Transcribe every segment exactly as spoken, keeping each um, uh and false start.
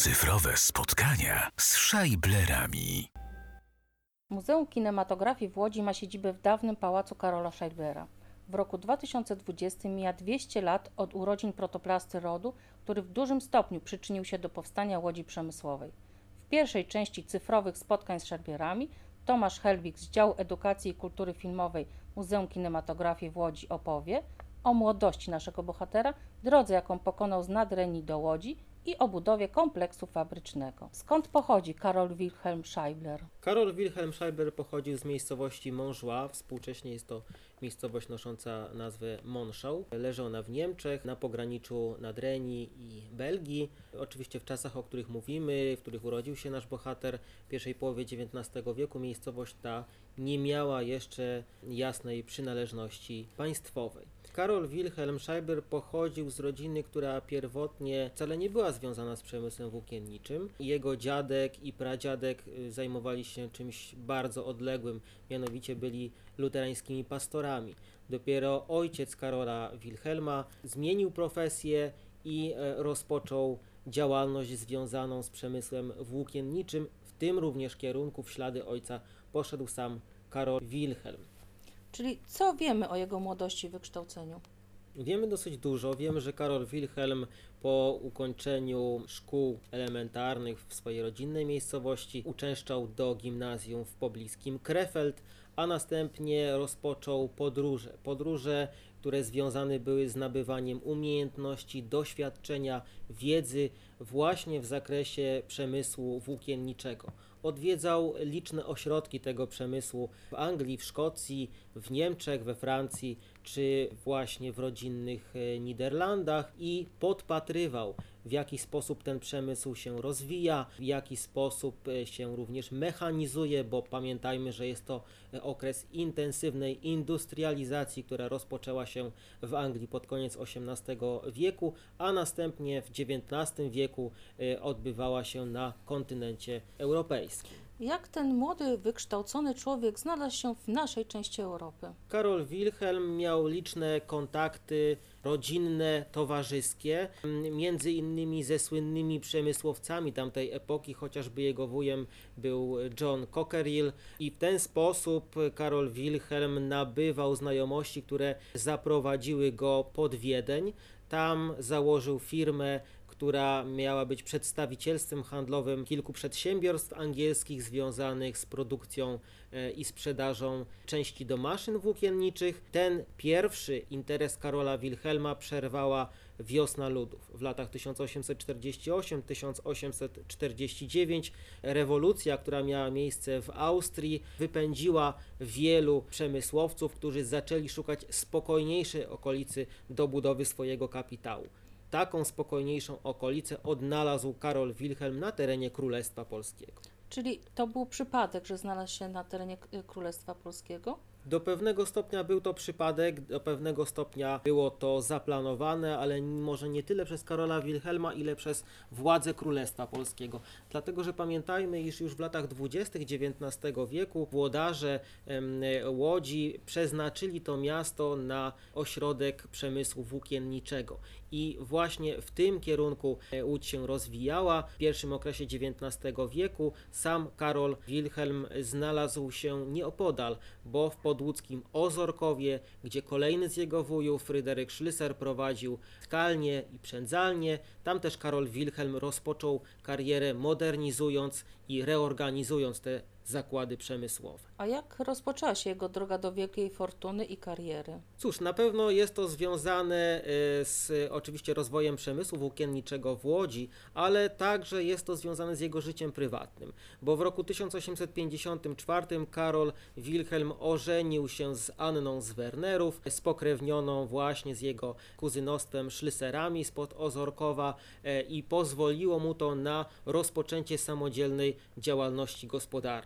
Cyfrowe spotkania z Scheiblerami. Muzeum Kinematografii w Łodzi ma siedzibę w dawnym pałacu Karola Scheiblera. W roku dwa tysiące dwudziestym mija dwieście lat od urodzin protoplasty rodu, który w dużym stopniu przyczynił się do powstania Łodzi Przemysłowej. W pierwszej części cyfrowych spotkań z Scheiblerami Tomasz Helbig z działu Edukacji i Kultury Filmowej Muzeum Kinematografii w Łodzi opowie o młodości naszego bohatera, drodze jaką pokonał z Nadrenii do Łodzi i o budowie kompleksu fabrycznego. Skąd pochodzi Karol Wilhelm Scheibler? Karol Wilhelm Scheibler pochodził z miejscowości Montjoie, współcześnie jest to miejscowość nosząca nazwę Monschau. Leży ona w Niemczech, na pograniczu Nadrenii i Belgii. Oczywiście w czasach, o których mówimy, w których urodził się nasz bohater, w pierwszej połowie dziewiętnastego wieku, miejscowość ta nie miała jeszcze jasnej przynależności państwowej. Karol Wilhelm Scheibler pochodził z rodziny, która pierwotnie wcale nie była związana z przemysłem włókienniczym. Jego dziadek i pradziadek zajmowali się czymś bardzo odległym, mianowicie byli luterańskimi pastorami. Dopiero ojciec Karola Wilhelma zmienił profesję i rozpoczął działalność związaną z przemysłem włókienniczym. W tym również kierunku w ślady ojca poszedł sam Karol Wilhelm. Czyli co wiemy o jego młodości i wykształceniu? Wiemy dosyć dużo. Wiemy, że Karol Wilhelm po ukończeniu szkół elementarnych w swojej rodzinnej miejscowości uczęszczał do gimnazjum w pobliskim Krefeld, a następnie rozpoczął podróże. Podróże, które związane były z nabywaniem umiejętności, doświadczenia, wiedzy właśnie w zakresie przemysłu włókienniczego. Odwiedzał liczne ośrodki tego przemysłu w Anglii, w Szkocji, w Niemczech, we Francji czy właśnie w rodzinnych Niderlandach i podpatrywał, w jaki sposób ten przemysł się rozwija, w jaki sposób się również mechanizuje, bo pamiętajmy, że jest to okres intensywnej industrializacji, która rozpoczęła się w Anglii pod koniec osiemnastego wieku, a następnie w dziewiętnastym wieku odbywała się na kontynencie europejskim. Jak ten młody, wykształcony człowiek znalazł się w naszej części Europy? Karol Wilhelm miał liczne kontakty rodzinne, towarzyskie, między innymi ze słynnymi przemysłowcami tamtej epoki, chociażby jego wujem był John Cockerill i w ten sposób Karol Wilhelm nabywał znajomości, które zaprowadziły go pod Wiedeń. Tam założył firmę, która miała być przedstawicielstwem handlowym kilku przedsiębiorstw angielskich związanych z produkcją i sprzedażą części do maszyn włókienniczych. Ten pierwszy interes Karola Wilhelma przerwała Wiosna Ludów. W latach tysiąc osiemset czterdziestym ósmym do tysiąc osiemset czterdziestego dziewiątego rewolucja, która miała miejsce w Austrii, wypędziła wielu przemysłowców, którzy zaczęli szukać spokojniejszej okolicy do budowy swojego kapitału. Taką spokojniejszą okolicę odnalazł Karol Wilhelm na terenie Królestwa Polskiego. Czyli to był przypadek, że znalazł się na terenie Królestwa Polskiego? Do pewnego stopnia był to przypadek, do pewnego stopnia było to zaplanowane, ale może nie tyle przez Karola Wilhelma, ile przez władze Królestwa Polskiego. Dlatego, że pamiętajmy, iż już w latach dwudziestych dziewiętnastego wieku włodarze em, Łodzi przeznaczyli to miasto na ośrodek przemysłu włókienniczego. I właśnie w tym kierunku Łódź się rozwijała. W pierwszym okresie dziewiętnastego wieku sam Karol Wilhelm znalazł się nieopodal, bo w podłódzkim Ozorkowie, gdzie kolejny z jego wujów, Fryderyk Schlüsser, prowadził tkalnię i przędzalnię. Tam też Karol Wilhelm rozpoczął karierę, modernizując i reorganizując te zakłady przemysłowe. A jak rozpoczęła się jego droga do wielkiej fortuny i kariery? Cóż, na pewno jest to związane z oczywiście rozwojem przemysłu włókienniczego w Łodzi, ale także jest to związane z jego życiem prywatnym, bo w roku tysiąc osiemset pięćdziesiątym czwartym Karol Wilhelm ożenił się z Anną z Wernerów, spokrewnioną właśnie z jego kuzynostwem Schlüsserami spod Ozorkowa i pozwoliło mu to na rozpoczęcie samodzielnej działalności gospodarczej.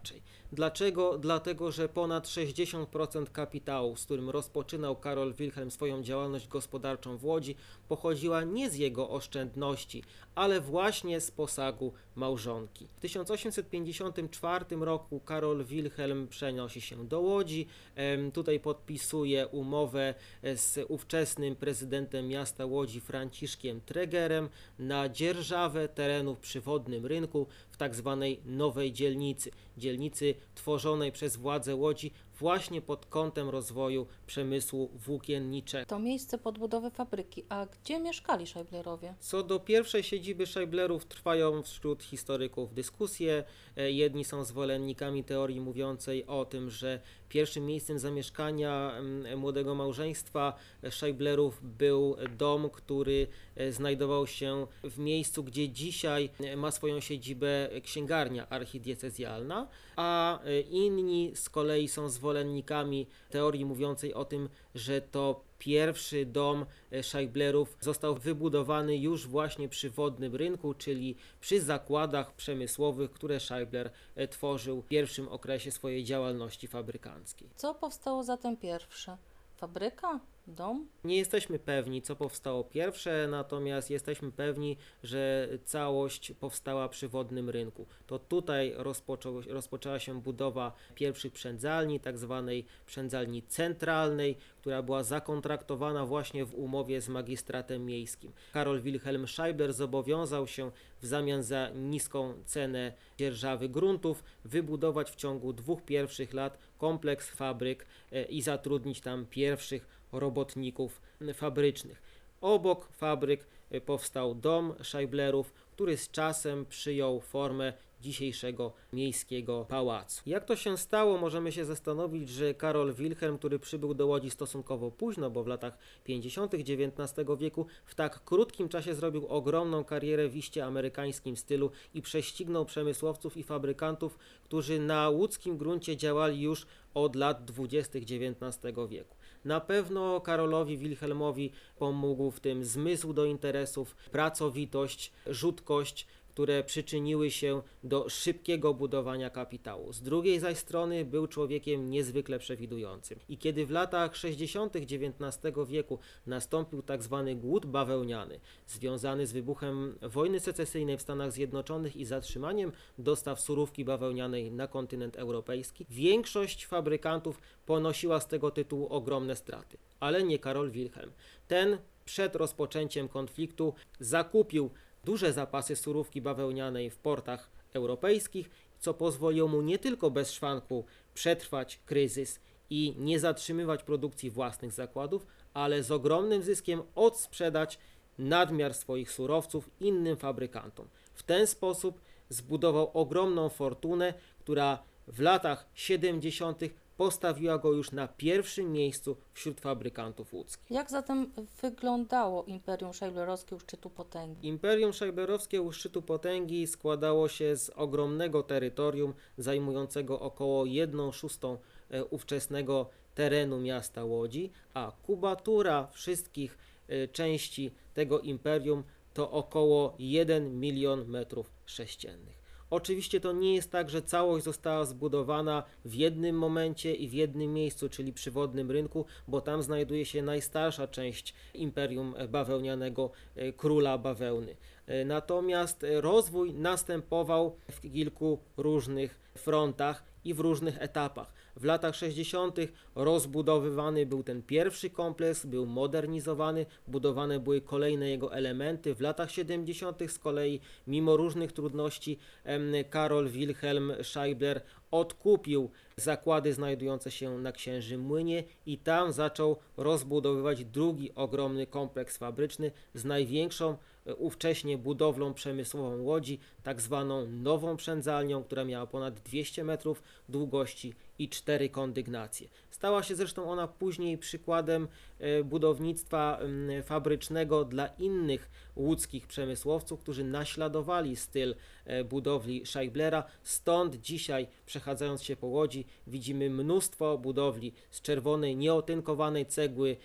inaczej. Dlaczego? Dlatego, że ponad sześćdziesiąt procent kapitału, z którym rozpoczynał Karol Wilhelm swoją działalność gospodarczą w Łodzi, pochodziła nie z jego oszczędności, ale właśnie z posagu małżonki. W tysiąc osiemset pięćdziesiątym czwartym roku Karol Wilhelm przenosi się do Łodzi. Tutaj podpisuje umowę z ówczesnym prezydentem miasta Łodzi Franciszkiem Tregerem na dzierżawę terenów przy Wodnym Rynku w tak zwanej nowej dzielnicy, dzielnicy tworzonej przez władze Łodzi właśnie pod kątem rozwoju przemysłu włókienniczego. To miejsce podbudowy fabryki, a gdzie mieszkali Scheiblerowie? Co do pierwszej siedziby Scheiblerów trwają wśród historyków dyskusje. Jedni są zwolennikami teorii mówiącej o tym, że pierwszym miejscem zamieszkania młodego małżeństwa Scheiblerów był dom, który znajdował się w miejscu, gdzie dzisiaj ma swoją siedzibę księgarnia archidiecezjalna, a inni z kolei są zwolennikami teorii mówiącej o tym, że to pierwszy dom Scheiblerów został wybudowany już właśnie przy Wodnym Rynku, czyli przy zakładach przemysłowych, które Scheibler tworzył w pierwszym okresie swojej działalności fabrykanckiej. Co powstało zatem pierwsze? Fabryka? Dom? Nie jesteśmy pewni, co powstało pierwsze, natomiast jesteśmy pewni, że całość powstała przy Wodnym Rynku. To tutaj rozpoczęło, rozpoczęła się budowa pierwszych przędzalni, tak zwanej przędzalni centralnej, która była zakontraktowana właśnie w umowie z magistratem miejskim. Karol Wilhelm Scheibler zobowiązał się w zamian za niską cenę dzierżawy gruntów wybudować w ciągu dwóch pierwszych lat kompleks fabryk i zatrudnić tam pierwszych robotników fabrycznych. Obok fabryk powstał dom Scheiblerów, który z czasem przyjął formę dzisiejszego miejskiego pałacu. Jak to się stało, możemy się zastanowić, że Karol Wilhelm, który przybył do Łodzi stosunkowo późno, bo w latach pięćdziesiątych dziewiętnastego wieku, w tak krótkim czasie zrobił ogromną karierę w iście amerykańskim stylu i prześcignął przemysłowców i fabrykantów, którzy na łódzkim gruncie działali już od lat dwudziestych dziewiętnastego wieku. Na pewno Karolowi Wilhelmowi pomógł w tym zmysł do interesów, pracowitość, rzutkość, które przyczyniły się do szybkiego budowania kapitału. Z drugiej zaś strony był człowiekiem niezwykle przewidującym. I kiedy w latach sześćdziesiątych dziewiętnastego wieku nastąpił tak zwany głód bawełniany, związany z wybuchem wojny secesyjnej w Stanach Zjednoczonych i zatrzymaniem dostaw surówki bawełnianej na kontynent europejski, większość fabrykantów ponosiła z tego tytułu ogromne straty. Ale nie Karol Wilhelm. Ten przed rozpoczęciem konfliktu zakupił duże zapasy surówki bawełnianej w portach europejskich, co pozwoliło mu nie tylko bez szwanku przetrwać kryzys i nie zatrzymywać produkcji własnych zakładów, ale z ogromnym zyskiem odsprzedać nadmiar swoich surowców innym fabrykantom. W ten sposób zbudował ogromną fortunę, która w latach siedemdziesiątych postawiła go już na pierwszym miejscu wśród fabrykantów łódzkich. Jak zatem wyglądało Imperium Scheiblerowskie u szczytu potęgi? Imperium Scheiblerowskie u szczytu potęgi składało się z ogromnego terytorium zajmującego około jedną szóstą ówczesnego terenu miasta Łodzi, a kubatura wszystkich części tego imperium to około jeden milion metrów sześciennych. Oczywiście to nie jest tak, że całość została zbudowana w jednym momencie i w jednym miejscu, czyli przy Wodnym Rynku, bo tam znajduje się najstarsza część Imperium Bawełnianego Króla Bawełny. Natomiast rozwój następował w kilku różnych frontach i w różnych etapach. W latach sześćdziesiątych rozbudowywany był ten pierwszy kompleks, był modernizowany, budowane były kolejne jego elementy. W latach siedemdziesiątych z kolei, mimo różnych trudności, Karol Wilhelm Scheibler odkupił zakłady znajdujące się na Księżym Młynie i tam zaczął rozbudowywać drugi ogromny kompleks fabryczny z największą ówcześnie budowlą przemysłową Łodzi, tak zwaną nową przędzalnią, która miała ponad dwieście metrów długości i cztery kondygnacje. Stała się zresztą ona później przykładem budownictwa fabrycznego dla innych łódzkich przemysłowców, którzy naśladowali styl budowli Scheiblera. Stąd dzisiaj, przechadzając się po Łodzi, widzimy mnóstwo budowli z czerwonej, nieotynkowanej cegły,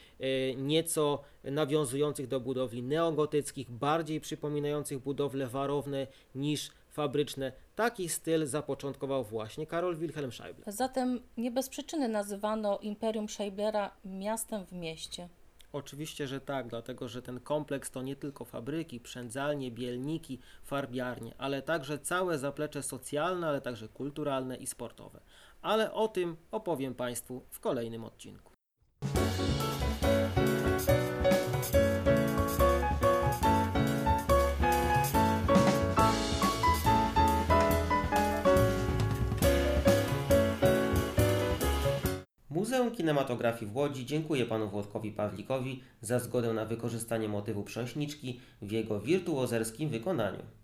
nieco nawiązujących do budowli neogotyckich, bardziej przypominających budowle warowne niż fabryczne. Taki styl zapoczątkował właśnie Karol Wilhelm Scheibler. Zatem nie bez przyczyny nazywano Imperium Scheiblera miastem w mieście. Oczywiście, że tak, dlatego że ten kompleks to nie tylko fabryki, przędzalnie, bielniki, farbiarnie, ale także całe zaplecze socjalne, ale także kulturalne i sportowe. Ale o tym opowiem Państwu w kolejnym odcinku. Muzeum Kinematografii w Łodzi dziękuję panu Włodkowi Pawlikowi za zgodę na wykorzystanie motywu Prząśniczki w jego wirtuozerskim wykonaniu.